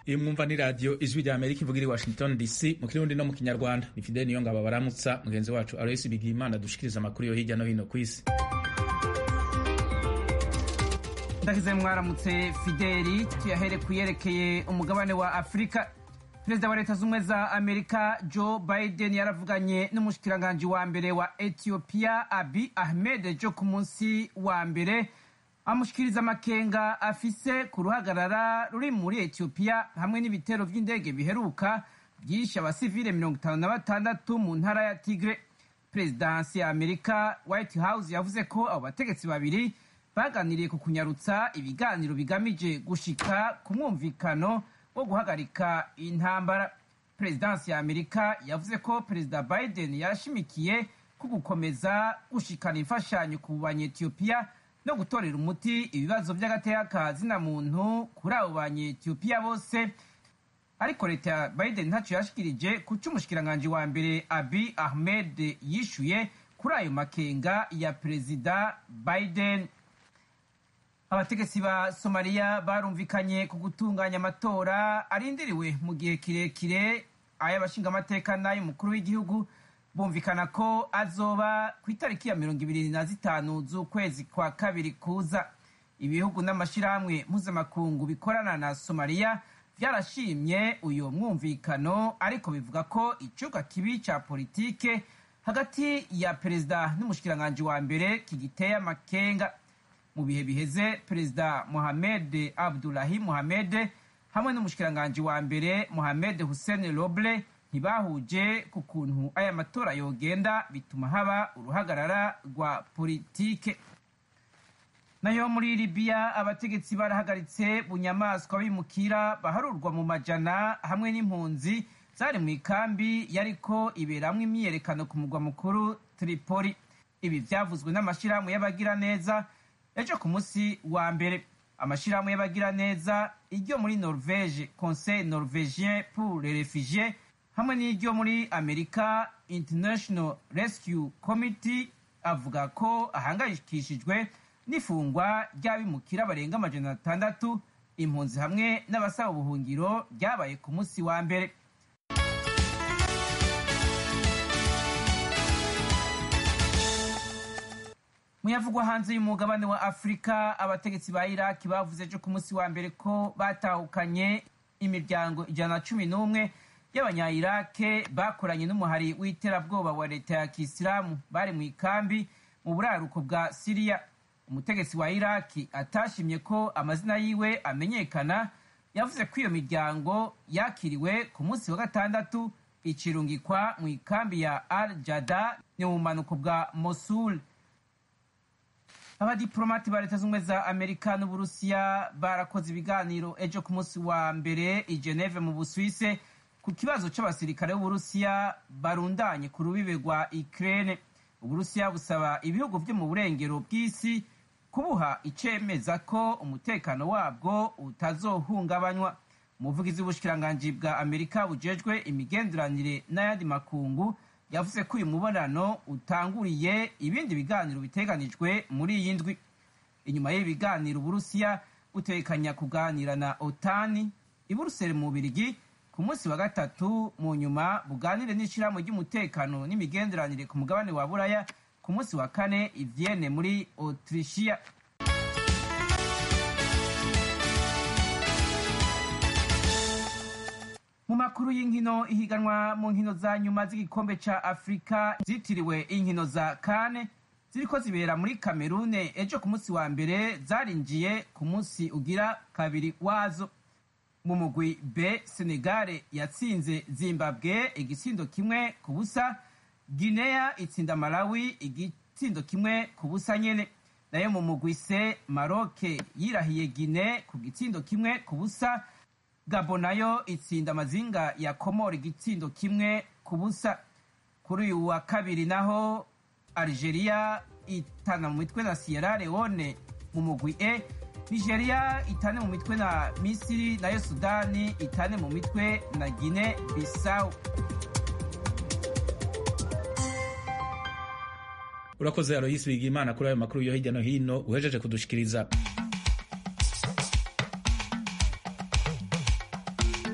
Iyi mwumva ni radio Ijwi rya Amerika ivugira i Washington DC mu Kirundi no mu Kinyarwanda. Ni Fidel Niyongabo baramutsa mugenzi wacu Aloysi Bigimana dushikiriza amakuru yo hirya no hino kw'isi. Ndakize mwaramutse Fideli, tuyahere kuyerekeye umugabane wa Afrika. Perezida wa Leta Zunze za Amerika Joe Biden yaravuganye n'umushikiranganje wa mbere wa Ethiopia Abiy Ahmed jo ku munsi wa mbere amushikiriza amakenga afise ku ruhagarara ruri muri Ethiopia hamwe n'ibitero vy'indege biheruka byishe abasivile 56 mu ntara ya Tigre. Presidansi ya Amerika White House yavuze ko abo bategetsi babiri baganiriye ku kunyarutsa ibiganiro bigamije gushika ku mwumvikano wo guhagarika intambara. Presidansi ya Amerika yavuze ko Perezida Biden yashimikiye ku gukomeza gushikana imfashanyo ku banyethiopia no gutorera umuti ibibazo by'agateka zina muntu kuri abo banyethiopia bose. Ariko leta ya Biden ntaco yashikirije ku cy'umushikiranganje wa mbere Abiy Ahmed yishuye kuri ayo makenga ya Perezida Biden. Abategetsi ba Somalia barumvikanye ku gutunganya amatora arindiriwe mu gihe kirekire ay'abashinga amateka n'ay'umukuru w'igihugu, bumvikana ko azoba ku itariki ya 25 z'ukwezi kwa kabiri kuza. Ibihugu n'amashirahamwe mpuzamakungu bikorana na Somalia vyarashimye uyo mwumvikano, ariko bivuga ko icuka kibi ca politike hagati ya perezida n'umushikiranganje wa mbere kigiteye amakenga. Mu bihe biheze Perezida Mohamed Abdullahi Mohamed hamwe n'umushikiranganje wa mbere Mohamed Hussein Roble ntibahuje ku kuntu aya matora yogenda, bituma haba uruhagarara rwa politike. Nayo muri Libya abategetsi barahagaritse bunyamaswa bimukira baharurwa mu majana hamwe n'impunzi zari mu ikambi yariko iberamwe imyiyerekano ku mugwa mukuru Tripoli. Ibi vyavuzwe n'amashirahamwe y'abagira neza ejo ku munsi wa mbere. Amashirahamwe y'abagira neza iryo muri Norvege Conseil Norvégien pour les Réfugiés hamwe n'iryo muri Amerika International Rescue Committee avuga ko ahangayikishijwe n'ifungwa ry'abimukira barenga 600 impunzi hamwe n'abasaba ubuhungiro ryabaye ku munsi wa mbere. Muyavugwa hanze y'umugabane wa Afrika, abategetsi ba Iraki bavuze ejo ku munsi wa mbere ko batahukanye imiryango 111 y'abanya-Irake bakoranye n'umuhari w'iterabwoba wa leta ya Kisilamu bari mu ikambi mu buraruko bwa Syria. Umutegetsi wa Iraki atashimye ko amazina yiwe amenyekana yavuze ko iyo miryango yakiriwe ku munsi wa gatandatu icirungikwa mu ikambi ya Al-Jada ni mu bumanuko bwa Mosul. Abadiplomati ba Leta Zunze za Amerika n'Uburusiya barakoze ibiganiro ejo ku munsi wa mbere i Geneve mu Busuwise ku kibazo c'abasirikare b'Uburusiya barundanye ku rubibe rwa Ukraine. Uburusiya busaba ibihugu vyo mu burengero bw'isi kubuha icemeza ko umutekano wabwo utazohungabanywa. Umuvugizi w'ubushikiranganje bwa Amerika bujejwe imigenderanire n'ayandi makungu yavuze ko uyu mubonano utanguriye ibindi biganiro biteganijwe muri iyi ndwi. Inyuma y'ibi biganiro Uburusiya butekanya kuganira na OTAN i Buruseli mu Bubiligi ku munsi wa gatatu, mu nyuma buganire n'ishirahamwe ry'umutekano n'imigenderanire ku mugabane wa Buraya ku munsi wa kane i Vienne muri Autrichia. Mu makuru y'inkino, ihiganwa mu nkino za nyuma z'igikombe ca Afrika zitiriwe inkino za CAN ziriko zibera muri Kamerune ejo ku munsi wa mbere zarinjiye ku munsi ugira kabiri wazo. Mu mugwi B, Senegal yatsinze Zimbabwe igitsindo kimwe ku busa, Guinea itsinda Malawi igitsindo kimwe ku busa nyene. Nayo mu mugwi C, Maroc yirahiye Guinea ku gitsindo kimwe ku busa, Gabon nayo itsinda Mazinga ya Komoro igitsindo kimwe ku busa. Kuri uyu wa kabiri naho Algeria itana mu mitwe na Sierra Leone mu mugwi E, Nigeria itane mu mitwe na Misiri, nayo Sudani itane mu mitwe na Guinea Bissau. Urakoze Aloysi Bigimana kuri ayo makuru yo hirya no hino uhejeje kudushikiriza.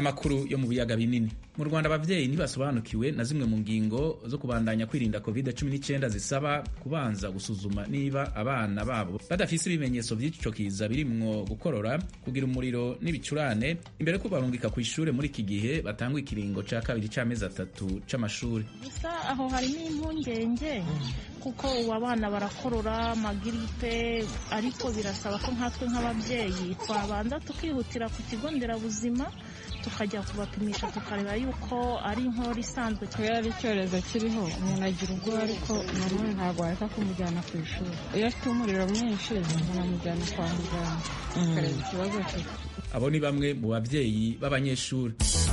n'amakuru yo mu biyaga binini. Mu Rwanda abavyeyi ntibasobanukiwe na zimwe mu ngingo zo kubandanya kwirinda COVID-19 zisaba kubanza gusuzuma niba abana babo badafise ibimenyetso vy'ico kiza birimwo gukorora, kugira umuriro n'ibicurane imbere ko barungika ku ishure muri iki gihe batangwa ikiringo ca kabiri c'amezi 3 c'amashuri. Gusa aho harimo impungenge kuko abana barakorora amagiripe, ariko birasaba ko nkatwe nk'ababyeyi twabanza tukihutira ku kigo nderabuzima tukajya kubapimisha tukareba yuko ari inkora isanzwe. Kubera ari icyorezo kiriho umuntu agira ubwoba, ariko nanone ntabwo wareka kumujyana ku ishuri. Iyo afite umuriro mwinshi umuntu amujyana kwa muganga akareba ikibazo cye. Abo ni bamwe mu bavyeyi b'abanyeshuri.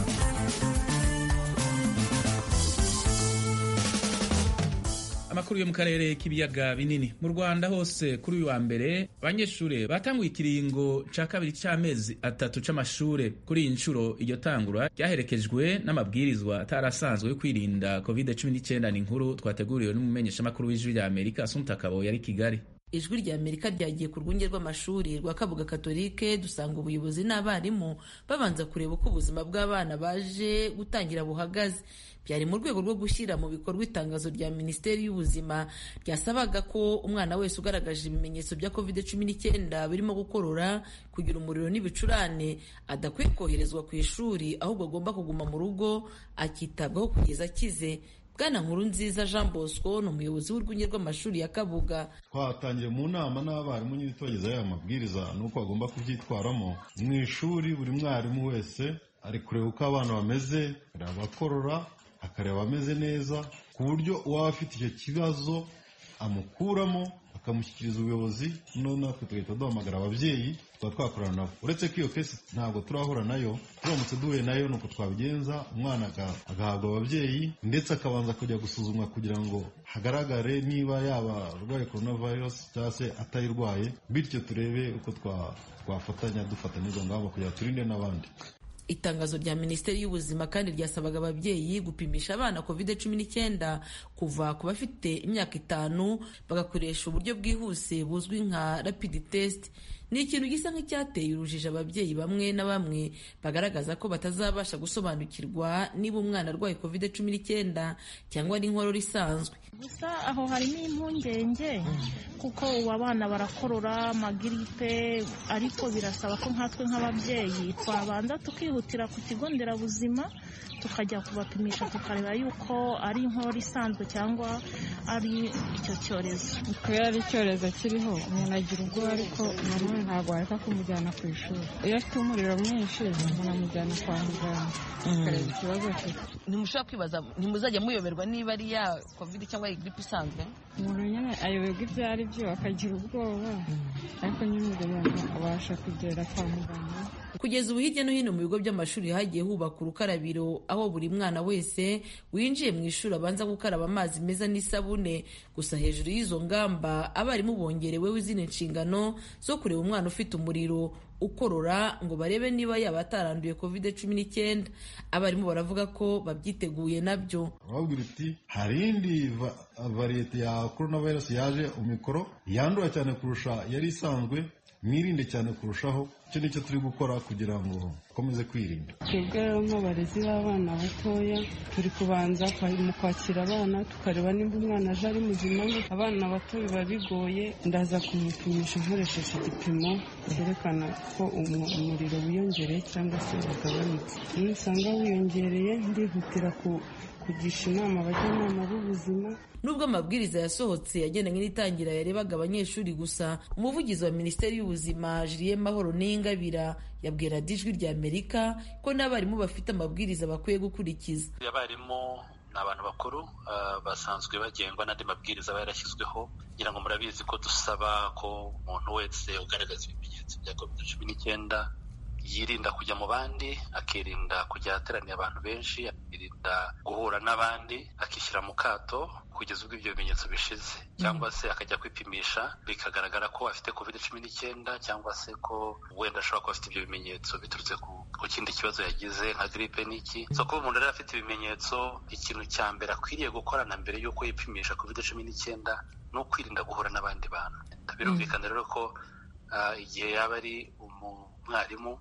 Amakuru yo mu karere k'ibiyaga binini. Mu Rwanda hose kuri uyu wa mbere abanyeshure batanguye ikiringo ca kabiri c'amezi 3 c'amashure. Kuri iyi ncuro iryo tangura ryaherekejwe n'amabwirizwa atarasanzwe yo kwirinda COVID-19. Ni inkuru twateguriwe n'umumenyeshamakuru w'Ijwi rya Amerika Assumpta Kaboyi ari Kigali. Ijwi rya Amerika ryagiye ku rwunge rw'amashuri rwa Kabuga Katolike, dusanga ubuyobozi n'abarimu babanza kureba uko ubuzima bw'abana baje gutangira buhagaze. Byari mu rwego rwo gushyira mu bikorwa itangazo rya Minisiteri y'Ubuzima ryasabaga ko umwana wese ugaragaje ibimenyetso bya COVID-19 birimo gukorora, kugira umuriro n'ibicurane adakwiye koherezwa ku ishuri, ahubwo agomba kuguma mu rugo akitabwaho kugeza akize. Bwana Nkurunziza Jean Bosco ni umuyobozi w'urwunge rw'amashuri ya Kabuga. Twatangiye mu nama n'abarimu nyine tubageza aya mabwiriza nuko bagomba kubyitwaramo. Mu ishuri buri mwarimu wese ari kureba uko abana bameze, abakorora akareba ameze neza, ku buryo uwaba afite icyo kibazo amukuramo akamushyikiriza ubuyobozi, none natwe tugahita duhamagara ababyeyi tuba twakorana nabo. Uretse ko iyo kesi ntabwo turahura nayo, turamutse duhuye nayo nuko twabigenza, umwana agahabwa ababyeyi ndetse akabanza kujya gusuzumwa kugira ngo hagaragare niba yaba arwaye coronavirus cyangwa se atayirwaye, bityo turebe uko twafatanya dufatanya izo ngamba kugira turinde n'abandi. Itangazo rya Minisiteri y'Ubuzima kandi ryasabaga ababyeyi gupimisha abana COVID-19 kuva ku bafite imyaka 5 bagakoresha uburyo bwihuse buzwi nka rapid test. Ni ikintu gisa nk'icyateye urujijo ababyeyi bamwe na bamwe bagaragaza ko batazabasha gusobanukirwa niba umwana arwaye COVID-19 cyangwa n'inkorora isanzwe. Gusa aho harimo impungenge kuko abana barakorora amagiripe, ariko birasaba ko nkatwe nk'ababyeyi twabanza tukihutira ku kigo nderabuzima tukajya kubapimisha tukareba yuko ari inkora isanzwe cyangwa ari icyo cyorezo. Kubera ari icyorezo kiriho umuntu agira ubwoba, ariko nanone ntabwo wareka kumujyana ku ishuri. Iyo afite umuriro mwinshi umuntu amujyana kwa muganga akareba ikibazo cye. Ntimushobora kwibaza, ntimuzajya muyoberwa niba ari ya COVID cyangwa ari gripe isanzwe? Umuntu nyine ayoberwa ibyo ari byo akagira ubwoba, ariko nyine umuntu abasha kugera kwa muganga. Kugeza ubu hirya no hino mu bigo by'amashuri hagiye hubaka urukarabiro, aho buri mwana wese winjiye mu ishuri abanza gukaraba amazi meza n'isabune. Gusa hejuru y'izo ngamba abarimu bongereweho izindi nshingano zo kureba umwana ufite umuriro, ukorora, ngo barebe niba yaba ataranduye COVID-19. Abarimu baravuga ko babyiteguye nabyo. Babwira iti hari indi variete ya coronavirus yaje omicron yandura cyane kurusha yari isanzwe, mwirinde cyane kurushaho. Icyo nicyo turi gukora kugira ngo dukomeze kwirinda. Twebwe rero nk'abarezi b'abana batoya turi kubanza mu kwakira abana tukareba nimba umwana aje ari muzima. Abana bato biba bigoye, ndaza kumupimisha nkoresheje igipimo cyerekana ko umuriro wiyongereye cyangwa se wagabanutse. Iyo usanga wiyongereye ndihutira kugisha inama abajyanama b'ubuzima. Nubwo amabwiriza yasohotse yagendanye n'itangira yarebaga abanyeshuri gusa, umuvugizi wa Minisiteri y'Ubuzima Julien Mahoro Ningabira yabwira Ijwi rya Amerika ko n'abarimu bafite amabwiriza bakwiye gukurikiza. Abarimu ni abantu bakuru basanzwe bagengwa n'andi mabwiriza yarashyizweho, ngira ngo murabizi ko dusaba ko umuntu wese ugaragaza ibimenyetso bya COVID-19 yirinda kujya mu bandi, akirinda kujya ahateraniye abantu benshi, akirinda guhura n'abandi, akishyira mu kato kugeza ubwo ibyo bimenyetso bishize, cyangwa se akajya kwipimisha bikagaragara ko afite COVID-19 cyangwa se ko wenda ashobora kuba afite ibyo bimenyetso biturutse ku kindi kibazo yagize nka gripe n'iki. So kuba umuntu rero afite ibimenyetso, ikintu cya mbere akwiriye gukorana mbere y'uko yipimisha COVID-19 ni ukwirinda guhura n'abandi bantu. Birumvikana rero ko igihe yaba ari umwarimu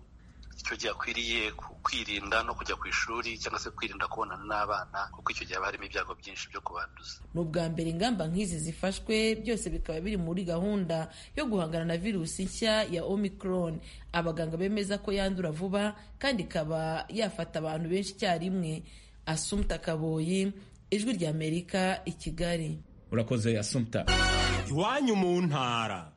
icyo gihe akwiriye kwirinda no kujya ku ishuri cyangwa se kwirinda kubonana n'abana kuko icyo gihe haba harimo ibyago byinshi byo kubanduza. Ni ubwa mbere ingamba nk'izi zifashwe, byose bikaba biri muri gahunda yo guhangana na virusi nshya ya Omicron. Abaganga bemeza ko yandura vuba kandi ikaba yafata abantu benshi icyarimwe. Assumpta Kaboyi, Ijwi ry'Amerika, i Kigali. Urakoze Assumpta. Iwanyu mu ntara.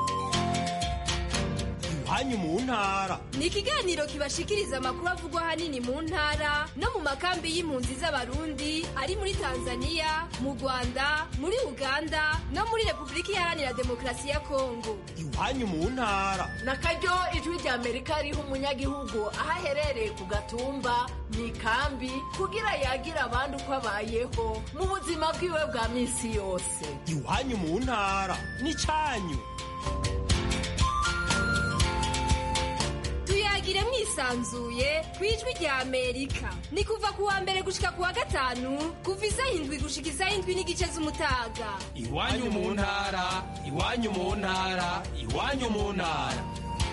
Iwanyu mu ntara ni ikiganiro kibashikiriza amakuru avugwa ahanini mu ntara no mu makambi y'impunzi z'Abarundi ari muri Tanzania, mu Rwanda, muri Uganda no muri Repubulika Iharanira Demokarasi ya Kongo. Iwanyu mu ntara nakaryo Ijwi ry'Amerika riha umunyagihugu aho aherereye ku gatumba mu ikambi kugira yagira abandi uko abayeho mu buzima bwiwe bwa minsi yose. Iwanyu mu ntara ni cyanyu. Tuyagire mwisanzuye ku Ijwi ry'Amerika. Ni kuva ku wa mbere gushika ku wa gatanu kuva isaha 7 gushika isaha 7:30 z'umutaga. Iwanyu mu ntara, iwanyu mu ntara, iwanyu mu ntara.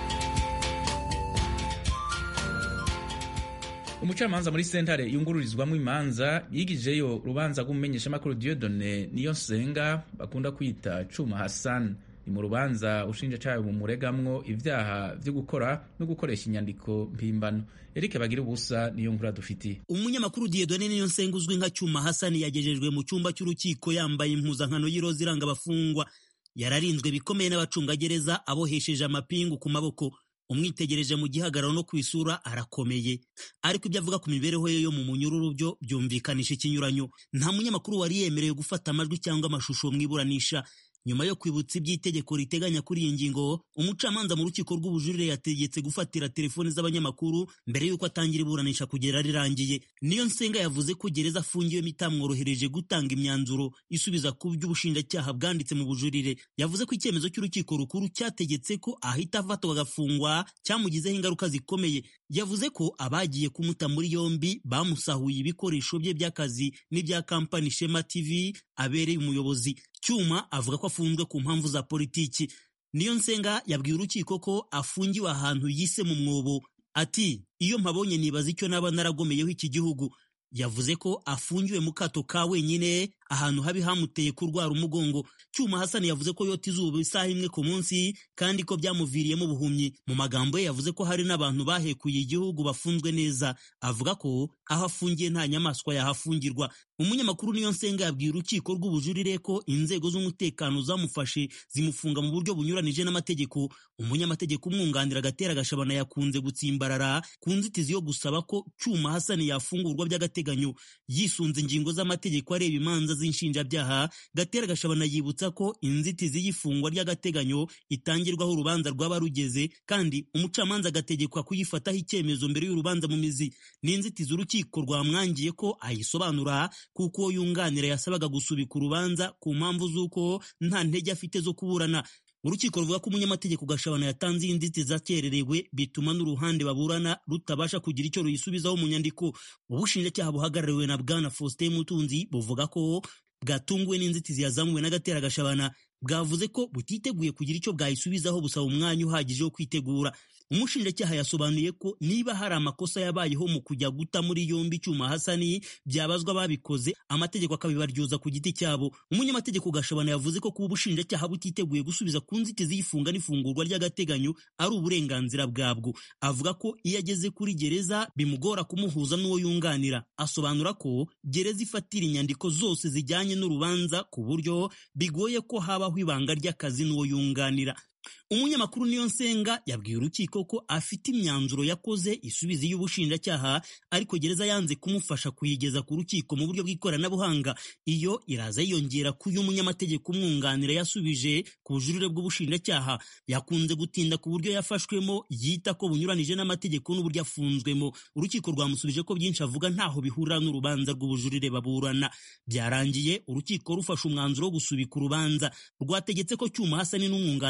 Umucamanza muri sentare yungururizwamo imanza yigijeyo urubanza rw'umumenyeshamakuru Dieudonné Niyonsenga bakunda kwita Cuma Hassan. Ni mu rubanza ushinjacyaha bumuregamwo ivyaha vyo gukora no gukoresha inyandiko mpimbano. Eric Bagira ubusa niyo nkuru dufitiye. Umunyamakuru Dieudonné Niyonsenga uzwi nka Cuma Hassan yagejejwe mu cyumba cy'urukiko yambaye impuzankano y'iroza iranga abafungwa. Yararinzwe bikomeye n'abacungagereza abohesheje amapingu ku maboko. Umwitegereje mu gihagararo no kwisura arakomeye, ariko ibyo avuga ku mibereho ye yo mu munyururu byo byumvikanisha ikinyuranyo. Nta munyamakuru wari yemerewe gufata amajwi cyangwa amashusho mwiburanisha. Nyuma yo kwibutsa iby'itegeko riteganya kuri iyi ngingo, umucamanza mu rukiko rw'ubujurire yategetse gufatira telefoni z'abanyamakuru mbere y'uko atangira iburanisha kugera rirangiye. Niyonsenga yavuze ko gereza afungiyemo itamworohereje gutanga imyanzuro isubiza ku by'ubushinjacyaha bwanditse mu bujurire. Yavuze ko icyemezo cy'urukiko rukuru cyategetse ko ahita afatwa agafungwa cyamugizeho ingaruka zikomeye. Yavuze ko abagiye kumuta muri yombi bamusahuye ibikoresho bye by'akazi n'ibya kampani Shema TV abereye umuyobozi. Cyuma avuga ko afunzwe ku mpamvu za politiki. Niyonsenga yabwiye urukiko ko afungiwe ahantu yise mu mwobo. Ati iyo mpabonye nibaza icyo naba naragomeyeho iki gihugu. Yavuze ko afungiwe mu kato ka wenyine ahantu habi hamuteye kurwara umugongo. Cuma Hassan yavuze ko yota izuba isaha imwe ku munsi kandi ko byamuviriyemo ubuhumyi. Mu magambo ye yavuze ko hari n'abantu bahekuye igihugu bafunzwe neza. Avuga ko aho afungiye nta nyamaswa yahafungirwa. Umunyamakuru Niyonsenga yabwiye urukiko rw'ubujurire ko inzego z'umutekano zamufashe zimufunga mu buryo bunyuranije n'amategeko. Umunyamategeko umwunganira Gatera Gashabana yakunze gutsimbarara ku nzitizi yo gusaba ko Cuma Hassan yafungurwa by'agateganyo yisunze ingingo z'amategeko areba imanza z'inshinjabyaha. Gatera Gashabana yibutsa ko inzitizi y'ifungwa ry'agateganyo itangirwaho urubanza rwaba rugeze kandi umucamanza agategekwa kuyifataho icyemezo mbere y'urubanza mu mizi. Ni inzitizi urukiko rwamwangiye ko ayisobanura kuko uwo yunganira yasabaga gusubika urubanza ku mpamvu z'uko nta ntege afite zo kuburana. Urukiko ruvuga ko umunyamategeko Gashabana yatanze iyi nzitizi akererewe bituma n'uruhande baburana rutabasha kugira icyo ruyisubizaho mu nyandiko. Ubushinjacyaha buhagarariwe na Bwana Faustin Mutunzi buvuga ko bwatunguwe n'inzitizi yazamuwe na Gatera Gashabana. Bwavuze ko butiteguye kugira icyo bwayisubizaho busaba umwanya uhagije wo kwitegura. Umushinjacyaha yasobanuye ko niba hari amakosa yabayeho mu kujya guta muri yombi Cuma Hassan byabazwa babikoze, amategeko akabibaryoza ku giti cyabo. Umunyamategeko Gashabana yavuze ko kuba ubushinjacyaha butiteguye gusubiza ku nzitizi y'ifunga n'ifungurwa ry'agateganyo ari uburenganzira bwabwo. Avuga ko iyo ageze kuri gereza bimugora kumuhuza n'uwo yunganira. Asobanura ko gereza ifatira inyandiko zose zijyanye n'urubanza ku buryo bigoye ko habaho ibanga ry'akazi n'uwo yunganira. Umunyamakuru Niyonsenga yabwiye urukiko ko afite imyanzuro yakoze isubiza y'ubushinjacyaha, ariko gereza yanze kumufasha kuyigeza ku rukiko mu buryo bw'ikoranabuhanga. Iyo iraza yiyongera ku y'umunyamategeko umwunganira yasubije ku bujurire bw'ubushinjacyaha. Yakunze gutinda ku buryo yafashwemo yita ko bunyuranije n'amategeko n'uburyo afunzwemo. Urukiko rwamusubije ko byinshi avuga ntaho bihurira n'urubanza rw'ubujurire baburana. Byarangiye urukiko rufashe umwanzuro wo gusubika urubanza. Rwategetse ko Cuma Hassan n'umwunganira bahuza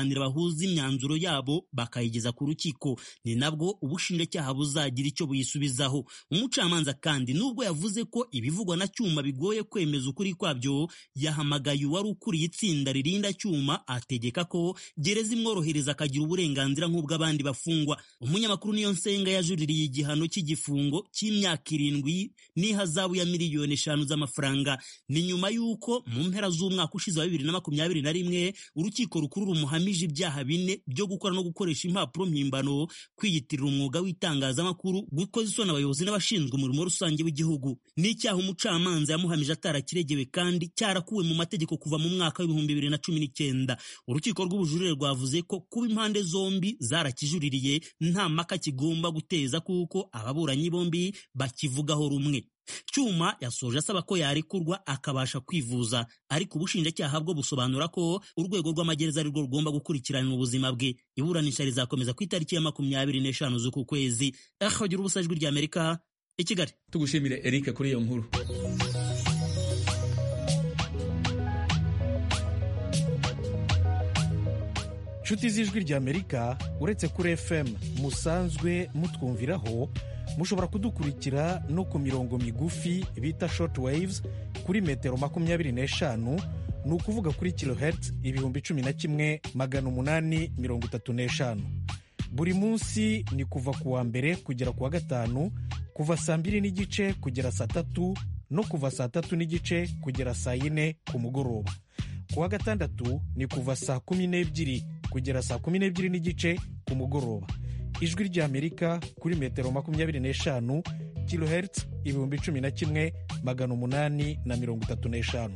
batuzuza imyanzuro yabo bakayigeza ku rukiko, ni nabwo ubushinjacyaha buzagira icyo buyisubizaho. Umucamanza kandi nubwo yavuze ko ibivugwa na Cyuma bigoye kwemeza ukuri kwabyo, yahamagaye uwari ukuriye itsinda ririnda Cyuma ategeka ko gereza imworohereza akagira uburenganzira nk'ubw'abandi bafungwa. Umunyamakuru Niyonsenga yajuririye igihano cy'igifungo cy'imyaka 7 n'ihazabu ya miliyoni 5 z'amafaranga. Ni nyuma y'uko mu mpera z'umwaka ushize wa 2021 urukiko rukuru rumuhamije ibyaha 4 byo gukora no gukoresha impapuro mpimbano, kwiyitirira umwuga w'itangazamakuru, gukoza isoni abayobozi n'abashinzwe umurimo rusange w'igihugu. N'icyaha umucamanza yamuhamije atarakiregewe kandi cyarakuwe mu mategeko kuva mu mwaka w'2019. Urukiko rw'ubujurire rwavuze ko kuba impande zombi zarakijuririye nta mpaka kigomba guteza kuko ababuranyi bombi bakivugaho rumwe. Cyuma yasoje asaba ko yarekurwa akabasha kwivuza, ariko ubushinjacyaha bwo busobanura ko urwego rw'amagereza ari rwo rugomba gukurikirana ubuzima bwe. Iburanisha rizakomeza ku itariki ya 25 z'uku kwezi. Ahagira ubusajwi rya Amerika i Kigali. Tugushimire Eric kuri iyo nkuru. Nshuti z'ijwi rya Amerika, uretse kuri FM musanzwe mutwumviraho, mushobora kudukurikira no ku mirongo migufi bita short waves kuri metero 25, ni ukuvuga kuri kilohertz 11,835. Buri munsi ni kuva ku wa mbere kugera ku wa gatanu, kuva saa 2:30 kugera saa 3 no kuva saa 3:30 kugera saa 4 ku mugoroba. Ku wa gatandatu ni kuva saa 12 kugera saa 12:30 ku mugoroba. Ijwi rya Amerika kuri metero 25 kilohertz 11,835.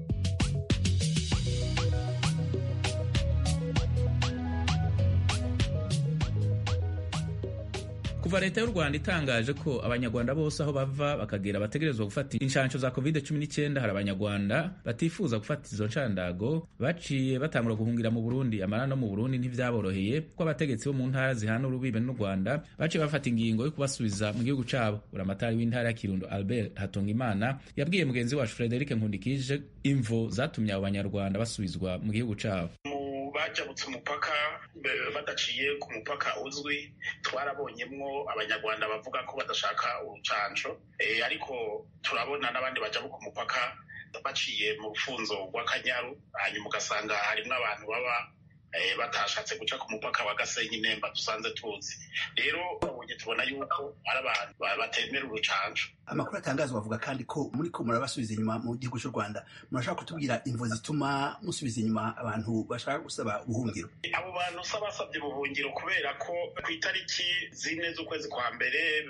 Kuva leta y'u Rwanda itangaje ko abanyarwanda bose aho bava bakagera bategerezwa gufata inshansho za COVID-19, hari abanyarwanda batifuza gufata izo nshandago baciye batangura guhungira mu Burundi. Amara no mu Burundi ntivyaboroheye ko abategetsi bo mu ntara zihana urubibe n'u Rwanda baciye bafata ingingo yo kubasubiza mu gihugu cabo. Buramatari w'intara ya Kirundo Albert Hatungimana yabwiye mugenzi wacu Frederic Nkundikije imvo zatumye abo banyarwanda basubizwa mu gihugu cabo. Bajabutse umupaka badaciye ku mupaka uzwi, twarabonyemwo abanyarwanda bavuga ko badashaka urucanco, ariko turabona n'abandi bajabuka umupaka baciye mu rufunzo rw'Akanyaru, hanyuma ugasanga harimwo abantu baba batashatse guca ku mupaka wa Gasenyi Nemba dusanze tuzi. Rero ubonye tubona yuko ari abantu batemera urucanco. Amakuru atangazwa avuga kandi ko muri ko murabasubiza inyuma mu gihugu cy'u Rwanda. Murashaka kutubwira imvo zituma musubiza inyuma abantu bashaka gusaba ubuhungiro? Abo bantu sabasabye ubuhungiro kubera ko ku itariki 4 z'ukwezi kwa mbere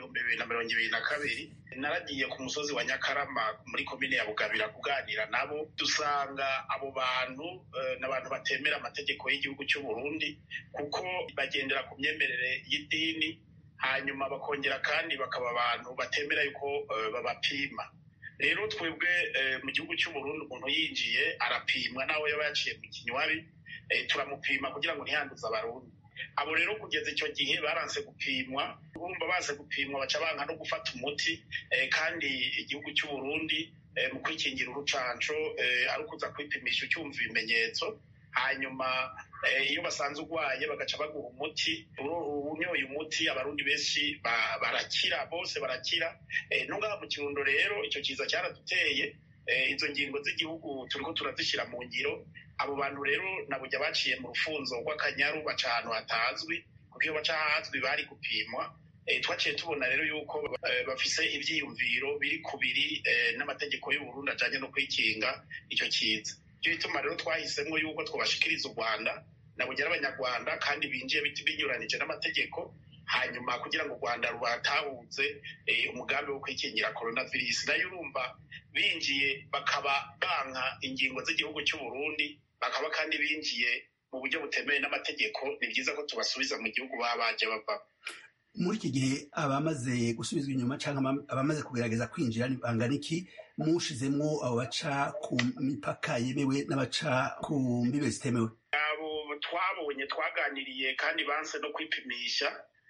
2022 naragiye ku musozi wa Nyakarama muri komine ya Bugabira kuganira nabo, dusanga abo bantu n'abantu batemera amategeko y'igihugu cy'u Burundi kuko bagendera ku myemerere y'idini, hanyuma bakongera kandi bakaba abantu batemera yuko babapima. Rero twebwe mu gihugu cy'u Burundi umuntu yinjiye arapimwa, nawe yaba yaciye mu kinywabi turamupima kugira ngo ntiyanduze abarundi. Abo rero kugeza icyo gihe baranse gupimwa, urumva baze gupimwa baca banka no gufata umuti, kandi igihugu cy'u Burundi mu kwikingira urucanco ari ukuza kwipimisha ucyumva ibimenyetso, hanyuma iyo basanze urwaye bagaca baguha umuti. Unyoye umuti abarundi benshi barakira, bose barakira. Nungaha mu Kirundo rero icyo kiza cyaraduteye, izo ngingo z'igihugu turiko turazishyira mu ngiro. Abo bantu rero nabujya baciye mu rufunzo rw'Akanyaru baca ahantu hatazwi, kuko iyo baca ahazwi bari gupimwa. Twaciye tubona rero yuko bafise ivyiyumviro biri kubiri n'amategeko y'u Burundi ajanye no kwikinga icyo kiza. Cyo bituma rero twahisemo yuko twobashikiriza u Rwanda nabugera abanyarwanda kandi binjiye binyuranije n'amategeko, hanyuma kugira ngo u Rwanda rubatahuze umugambi wo kwikingira coronavirus. Nayo urumva binjiye bakaba banka ingingo z'igihugu cy'u Burundi, bakaba kandi binjiye mu buryo butemewe n'amategeko, ni byiza ko tubasubiza mu gihugu baba baje bava. Muri iki gihe abamaze gusubizwa inyuma cyangwa abamaze kugerageza kwinjira bangana iki? Mushizemwo abo baca ku mipaka yemewe n'abaca ku mbibe zitemewe? Abo twabonye twaganiriye kandi banse no kwipimisha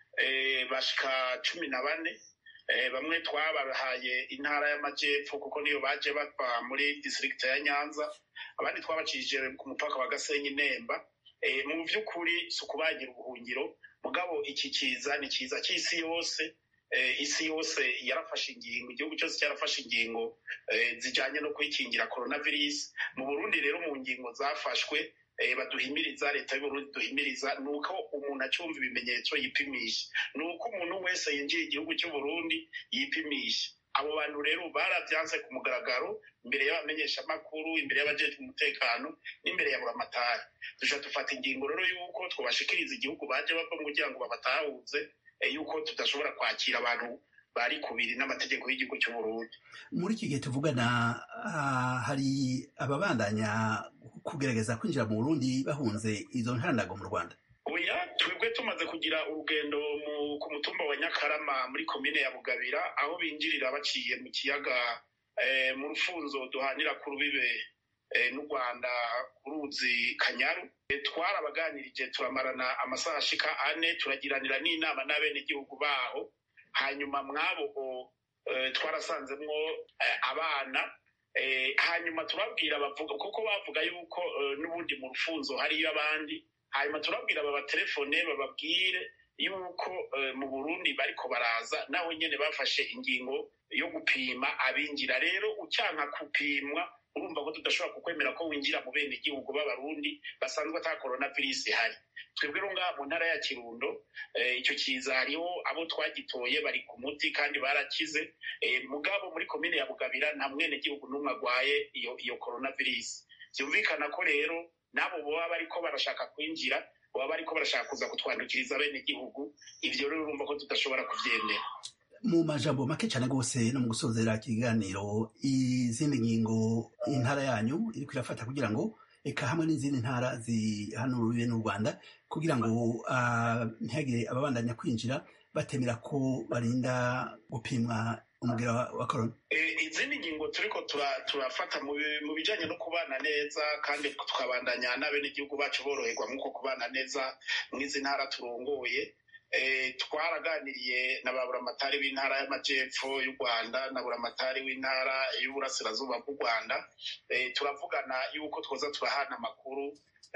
bashika 14. Bamwe twabahaye intara y'amajepfo kuko niyo baje bava muri district ya Nyanza, abandi twabacishije ku mupaka wa Gasenyi Nemba, mu by'ukuri si ukubagira ubuhungiro mugabo iki kiza ni kiza cy'isi yose. Isi yose yarafashe ingingo, igihugu cyose cyarafashe ingingo zijanye no kwikingira coronavirus. Mu Burundi rero mu ngingo zafashwe baduhimiriza, leta y'u Burundi duhimiriza, nuko umuntu acyumva ibimenyetso yipimisha, nuko umuntu wese yinjiye igihugu cy'u Burundi yipimisha. Abo bantu rero baravyanse ku mugaragaro imbere y'abamenyesha makuru, imbere y'abajejwe umutekano n'imbere ya buramatari. Duca dufata ingingo rero yuko twobashikiriza igihugu baje bava kugira ngo babatahuze yuko tudashobora kwakira abantu bari kubiri n'amategeko y'igihugu cy'u Burundi. Muri iki gihe tuvugana hari ababandanya kugerageza kwinjira mu Burundi bahunze izo ntandago mu Rwanda. Oya, twebwe tumaze kugira urugendo ku mutumba wa Nyakarama muri komine ya Bugabira, aho binjirira baciye mu kiyaga mu rufunzo duhanira ku rubibe n'u Rwanda ku ruzi Kanyaru. Twarabaganirije turamarana amasaha ashika 4 turagiranira n'inama n'abenegihugu baho. Hanyuma mwabo twarasanzemwo abana, hanyuma turabwira bavuga kuko bavuga yuko n'ubundi mu rufunzo hariyo abandi. Hanyuma turabwira babatelefone bababwire yuko mu Burundi bariko baraza, naho nyene bafashe ingingo yo gupima abinjira. Rero ucyanka kupimwa urumva ko tudashobora kukwemera ko winjira mu bene igihugu b'abarundi basanzwe ata coronavirus ihari. Twebwe rero ngaha mu ntara ya Kirundo icyo kiza hariho abo twagitoye bari ku muti kandi barakize. Mugabo muri komine ya Bugabira nta mwene gihugu n'umwe agwaye iyo coronavirus. Byumvikana ko rero nabo boba bariko barashaka kwinjira, boba bariko barashaka kuza kutwandukiriza bene igihugu. Ivyo rero urumva ko tudashobora kuvyemera. Mu majambo make cyane gose no mu gusozera ikiganiro, izindi ngingo intara yanyu iriko irafata kugira ngo eka hamwe n'izindi ntara zihanuriwe n'u Rwanda kugira ngo ntihagire ababandanya kwinjira batemera ko barinda gupimwa umugera wa corona. Izindi ngingo turiko turafata mu bijanye no kubana neza kandi tukabandanya n'abenegihugu bacu boroherwa nk'uko kubana neza mw'izi ntara turongoye. Twaraganiriye na baburamatari b'intara y'amajepfo y'u Rwanda na buramatari w'intara y'uburasirazuba bw'u Rwanda. Turavugana yuko twoza turahana amakuru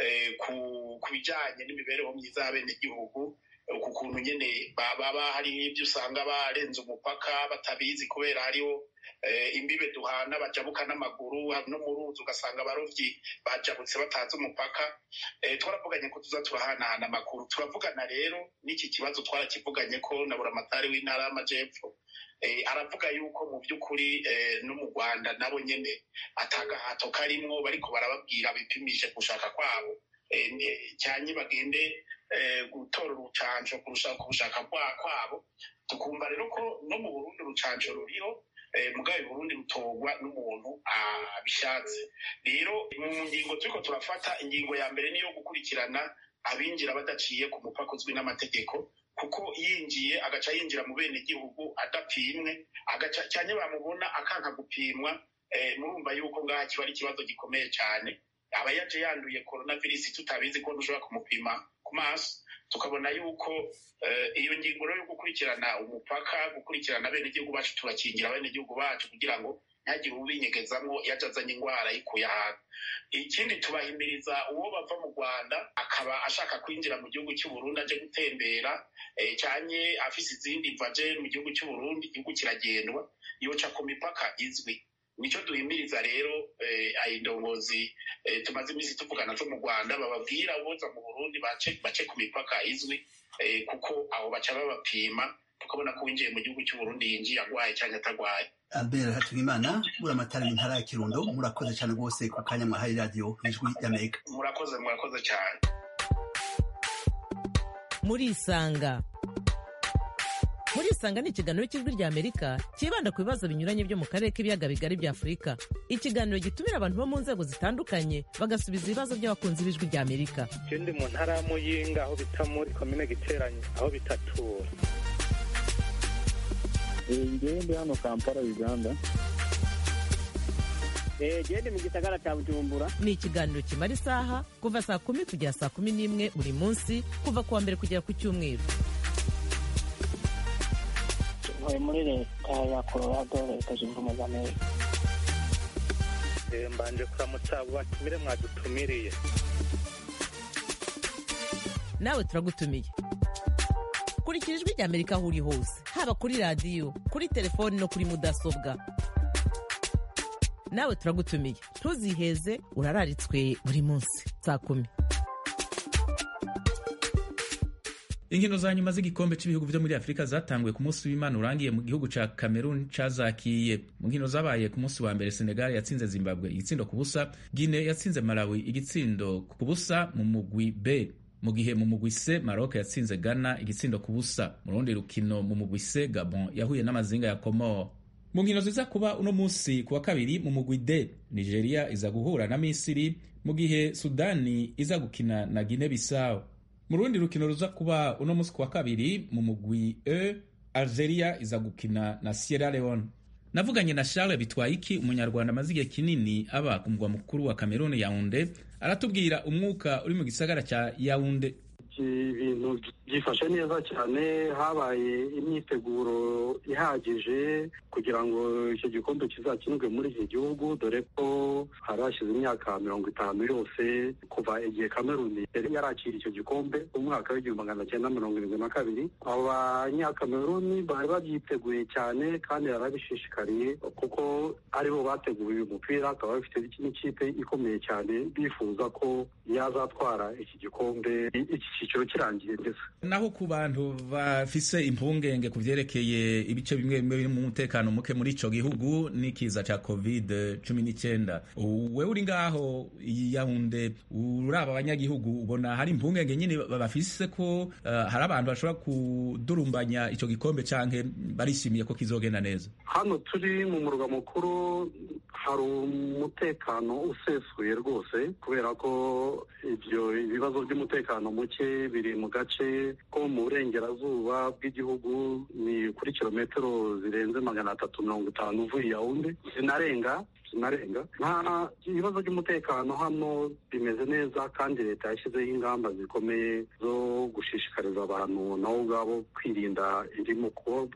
ku bijanye n'imibereho myiza y'abenegihugu, ku kuntu nyene baba hari ibyo usanga barenze umupaka batabizi kubera hariho imbibe duhana bajabuka n'amaguru no mu ruzi ugasanga abarovyi bajabutse batazi umupaka. Twaravuganye ko tuza turahanahana amakuru. Turavugana rero n'iki kibazo twarakivuganye ko na buramatari w'intara y'amajepfo aravuga yuko mu by'ukuri no mu Rwanda nabo nyene atagahato karimwo bariko barababwira bipimishe gushaka kwabo, cyane bagende gutora urucanco kurusha kubushaka kwabo. Tukumva rero ko no mu Burundi urucanco ruriho, mugabe Burundi rutogwa n'umuntu abishatse. Rero mu ngingo turiko turafata, ingingo ya mbere niyo gukurikirana abinjira badaciye ku mupaka uzwi n'amategeko, kuko yinjiye agaca yinjira mu bene gihugu adapimwe, agaca cyane bamubona akanka gupimwa. Murumva yuko ngaha kiba ari ikibazo gikomeye cyane. Aba yaje yanduye coronavirus tutabizi ko dushobora kumupima ku maso, tukabona yuko iyo ngingo yo gukurikirana umupaka, gukurikirana bene igihugu bacu, turakingira bene igihugu bacu kugira ngo ntihagire ubinyegezamwo yajazanye ingwara yikuye ahantu. Ikindi tubahimiriza uwo bava mu Rwanda akaba ashaka kwinjira mu gihugu cy'u Burundi aje gutembera cyanye afise izindi vaje mu gihugu cy'u Burundi, igihugu kiragendwa, yoca ku mipaka izwi. Nico duhimiriza rero indongozi tumaze imisi tuvugana zo mu Rwanda bababwira boza mu Burundi bace ku mipaka izwi, kuko aho baca babapima tukabona ko winjiye mu gihugu cy'u Burundi yinjiye agwaye cyangwa atagwaye. Albert Hatugimana, buramatari w'intara ya Kirundo, murakoze cyane rwose ku kanya mwahaye radio Ijwi y'Amerika. Murakoze cyane. Murisanga ni ikiganiro cy'Ijwi ry'Amerika kibanda ku bibazo binyuranye byo mu karere k'ibiyaga bigari bya Afurika. Ikiganiro gitumira abantu bo mu nzego zitandukanye bagasubiza ibibazo by'abakunzi b'Ijwi ry'Amerika. Ndi mu ntara ya Muyinga aho bita muri komine Giteranyi aho bitatura. Ndi hano Kampala, Uganda. Ndi mu gisagara cya Bujumbura. Ni ikiganiro kimara isaha kuva saa 10 kugera saa 11 buri munsi, kuva kuwa mbere kugera ku cyumweru. Muri leta ya Colorado, leta zunze ubumwe za Amerika. Mbanje kuramutsa abo batumire mwadutumiriye. nawe turagutumiye. Kurikira ijwi rya Amerika aho uri hose, haba kuri radiyo, kuri telefoni no kuri mudasobwa. Nawe turagutumiye, ntuziheze, urararitswe buri munsi 10:00. Inkino za nyuma z'igikombe cy'ibihugu byo muri Afrika zatanguye ku munsi w'Imana urangiye mu gihugu ca Cameroon cazakiye. Mu nkino zabaye ku munsi wa mbere, Senegal yatsinze Zimbabwe igitsindo ku busa, Guinea yatsinze Malawi igitsindo ku busa mu mugwi B, mu gihe mu mugwi C Maroc yatsinze Ghana igitsindo ku busa. Mu rundi rukino mu mugwi C Gabon yahuye n'amazinga ya Comore. Mu nkino ziza kuba uno munsi kuwa kabiri mu mugwi D, Nigeria iza guhura na Misiri, mu gihe Sudani iza gukina na Guinea Bissau. Mu rundi rukino ruza kuba uno munsi kuwa kabiri mu mugwi E, Algeria iza gukina na Sierra Leone. Navuganye na Charles Bitwayiki, umunyarwanda amaze igihe kinini aba ku mugwa mukuru wa Cameroon Yaounde, aratubwira umwuka uri mu gisagara cya Yaounde. Ibintu byifashe neza cyane, habaye imyiteguro ihagije kugira ngo icyo gikombe kizakinwe muri iki gihugu, dore ko harashize imyaka 50 yose kuva igihe Cameroon yari yarakira icyo gikombe mu mwaka w'1972. Abanyakameruni bari babyiteguye cyane kandi barabishishikariye kuko aribo bateguye uyu mupira, akaba bafite n'ikipe ikomeye cyane bifuza ko yazatwara iki gikombe iki cyiciro kirangiye. Ndetse naho ku bantu bafise impungenge ku vyerekeye ibice bimwe biri mu mutekano muke muri ico gihugu n'ikiza ca COVID-19, wewe uri ngaho Yaounde uraba abanyagihugu, ubona hari impungenge nyine bafise ko hari abantu bashobora kudurumbanya ico gikombe canke barishimiye ko kizogenda neza? Hano turi mu murwa mukuru hari umutekano usesuye rwose, kubera ko ibyo ibibazo by'umutekano muke biri mu gace ko mu burengerazuba bw'igihugu, ni kuri kilometero zirenze 350 uvuye Yaounde, zinarenga. Nta ibibazo by'umutekano hano bimeze neza, kandi leta yashyizeho ingamba zikomeye zo gushishikariza abantu nabo ubwabo kwirinda irimo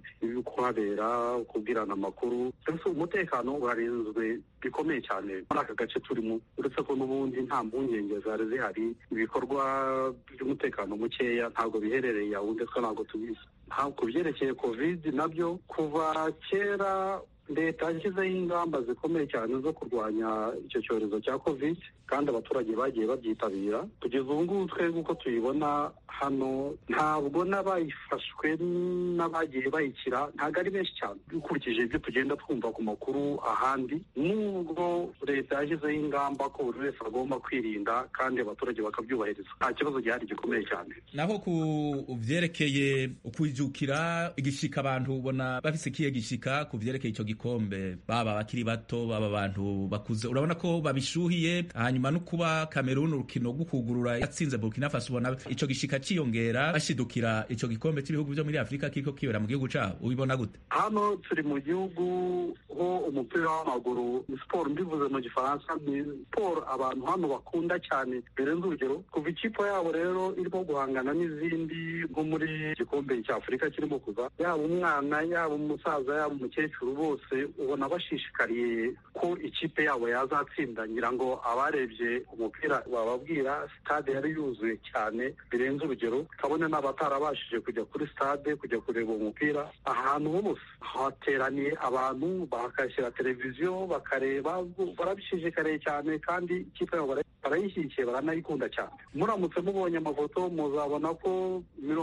kuhabera, kubwirana amakuru. Mbese umutekano urarinzwe bikomeye cyane muri aka gace turimo, uretse ko n'ubundi nta mpungenge zari zihari. Ibikorwa by'umutekano mukeya ntabwo biherereye Yaounde, twe ntabwo tubizi. Ku byerekeye COVID nabyo, kuva kera leta yashyizeho ingamba zikomeye cyane zo kurwanya icyo cyorezo cya COVID, kandi abaturage bagiye babyitabira. Kugeza ubu ngubu twebwe uko tuyibona hano, ntabwo n'abayifashwe n'abagiye bayikira ntabwo ari benshi cyane dukurikije ibyo tugenda twumva ku makuru ahandi, nubwo leta yashyizeho ingamba ko buri wese agomba kwirinda kandi abaturage bakabyubahiriza. Nta kibazo gihari gikomeye cyane. Naho ku vyerekeye ukwijukira igishika, abantu ubona bafise ikihe gishika ku vyerekeye icyo gikombe, baba bakiri bato baba abantu bakuze, urabona ko babishuhiye? Hanyuma no kuba Cameroon urukino gukugurura yatsinze Burkina Faso, ubona ico gishika ciyongera bashidukira ico gikombe cy'ibihugu byo muri Afrika kiriko kibera mu gihugu cabo, ubibona gute? Hano turi mu gihugu ho umupira w'amaguru ni sport, mbivuze mu gifaransa ni sport abantu hano bakunda cyane birenze urugero. Kuva ikipe yabo rero irimo guhangana n'izindi nko muri gikombe cya Afrika kirimo kuza, yaba umwana yaba umusaza yaba umukecuru, bose ubona bashishikariye ko ikipe yabo yazatsinda. Ngira ngo abarebye umupira bababwira stade yari yuzuye cyane birenze urugero, kabone n'abatarabashije kujya kuri stade kujya kureba umupira. Ahantu hose hateraniye abantu, bakashyira televiziyo bakareba, barabishishikariye cyane kandi ikipe yabo barayishyigikiye, baranayikunda cyane. Muramutse mubonye amafoto muzabona ko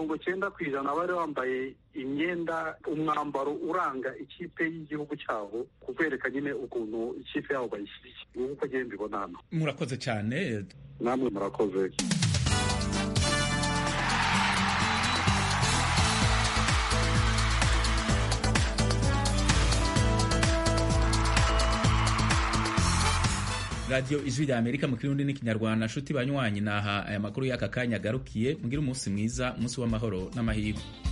90% bari bambaye imyenda, umwambaro uranga ikipe y'igihugu cyabo, kukwereka nyine ukuntu ikipe yabo bayishyigikiye. Uko agenda mbibona hano. Murakoze cyane. Namwe murakoze. Radio Ijwi rya Amerika mu Kirundi n'Ikinyarwanda. Nshuti banywanyi, naha aya makuru y'aka kanya agarukiye. Mugire umunsi mwiza, umunsi w'amahoro n'amahirwe.